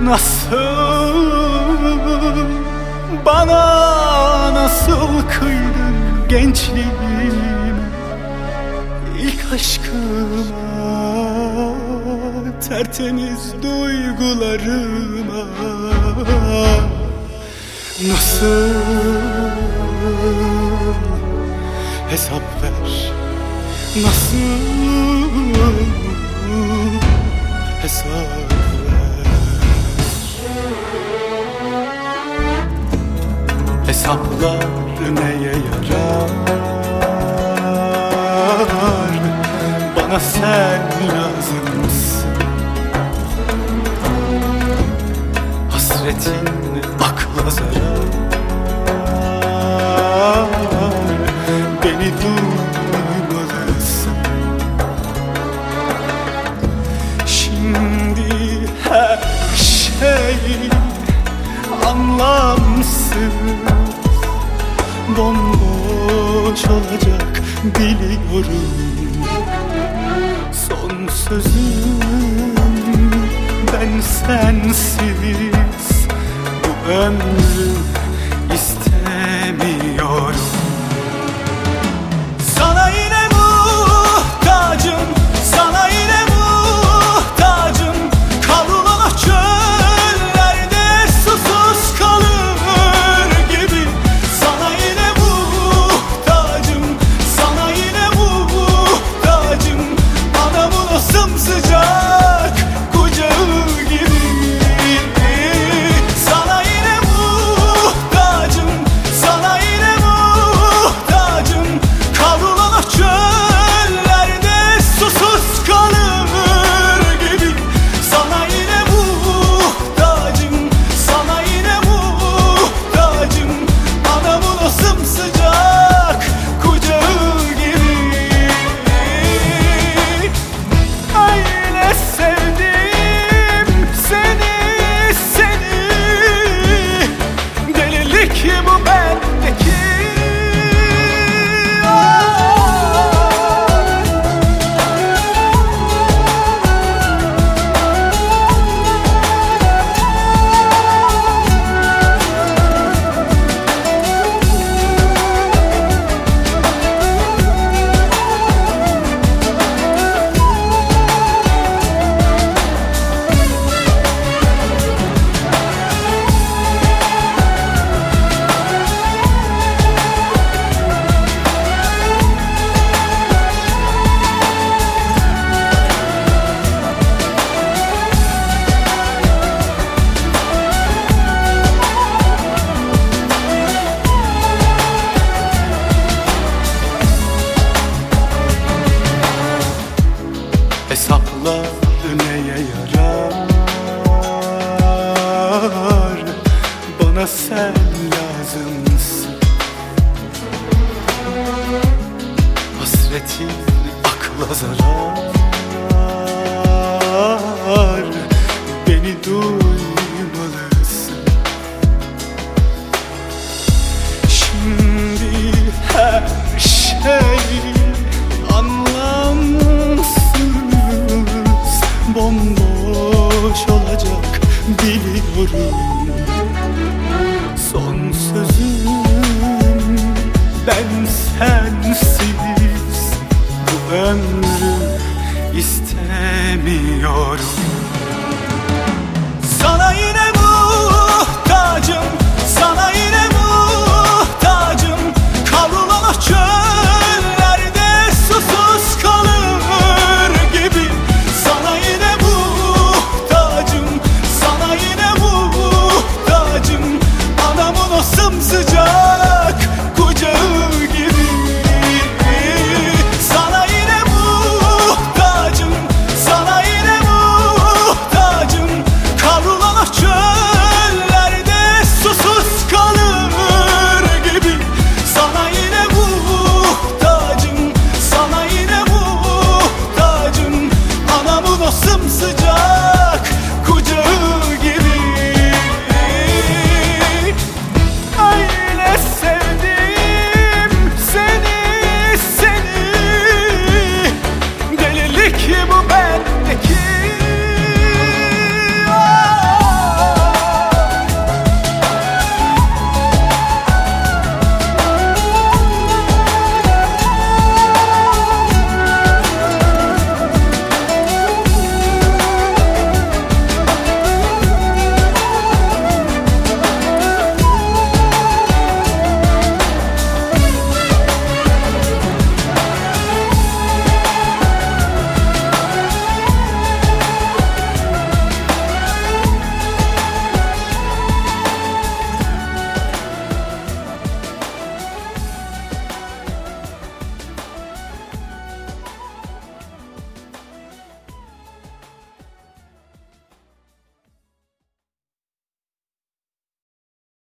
Nasıl, bana nasıl kıydın gençliğime, ilk aşkıma, tertemiz duygularıma. Nasıl, hesap ver, nasıl hesap ver. Hesaplar neye yarar? Bana sen lazımsın. Hasretin akla zarar, beni duymalısın. Şimdi her şey anlamsız, bomboş olacak biliyorum. Son sözüm ben sensiz bu ömrü istemiyorum. Sana yine muhtacım, sana yine muhtacım. Kavrulan o çöllerde susuz kalır gibi. Sana yine muhtacım, sana yine muhtacım. Anamın o sımsıcak kucağı gibi. Sana yine muhtacım, sana yine muhtacım. Kavrulan o çöllerde susuz kalır gibi. Sana yine muhtacım, sana yine muhtacım. Anamın o sımsıcak kucağı gibi. Öyle sevdim seni, seni. Delilik bu bendeki. Hesaplar neye yarar? Bana sen lazımsın. Hasretin akla zarar, beni duymalısın. Şimdi her şey anlamsız, bomboş olacak biliyorum. Son sözüm ben sensiz bu ömrü istemiyorum.